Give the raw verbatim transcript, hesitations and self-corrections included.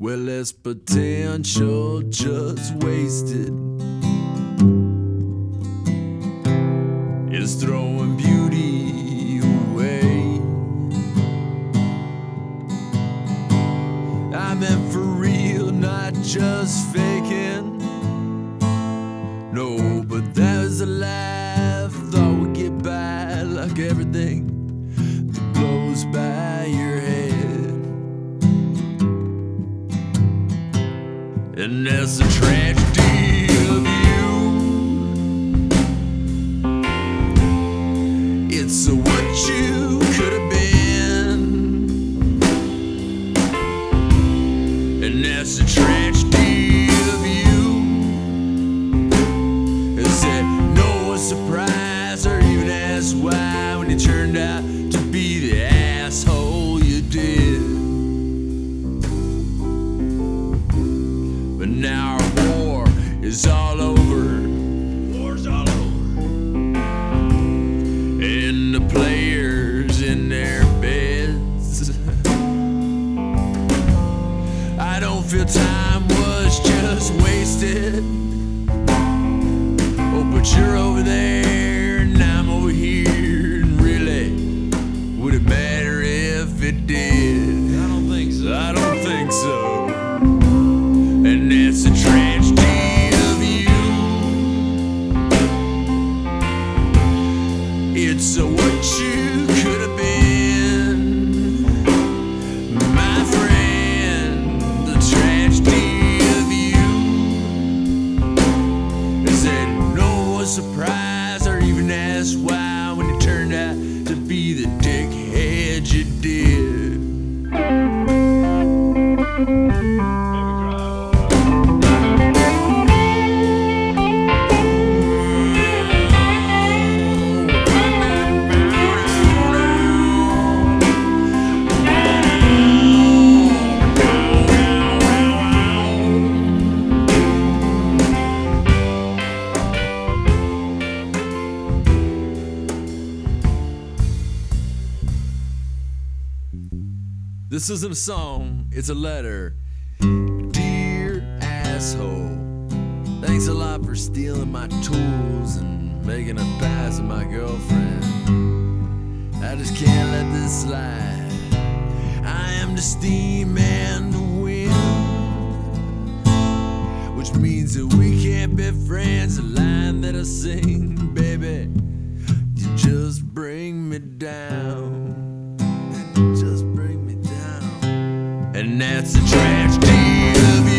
Well, this potential just wasted is throwing beauty away. I meant for real, not just faking. No, but that was a life. Thought we'd get by like everything that blows by your head. And that's the tragedy of you. It's what you could have been. And that's the tragedy of you. Is it no surprise or even ask why when you turned out to be the asshole you did? But now our war is all over. War's all over. And the players in their beds. I don't feel time was just wasted. Oh, but you're over there and I'm over here. And really, would it matter if it did? I don't think so. I don't think so. And that's the tragedy of you. It's a what you could have been, my friend. The tragedy of you is that no one surprised or even asked why when you turned out to be the dickhead you did. This isn't a song, it's a letter. Dear asshole, thanks a lot for stealing my tools and making a pass at my girlfriend. I just can't let this slide. I am the steam and the wind, which means that we can't be friends. The line that I sing, baby, you just bring me down. Just bring me down. And that's the tragedy of you.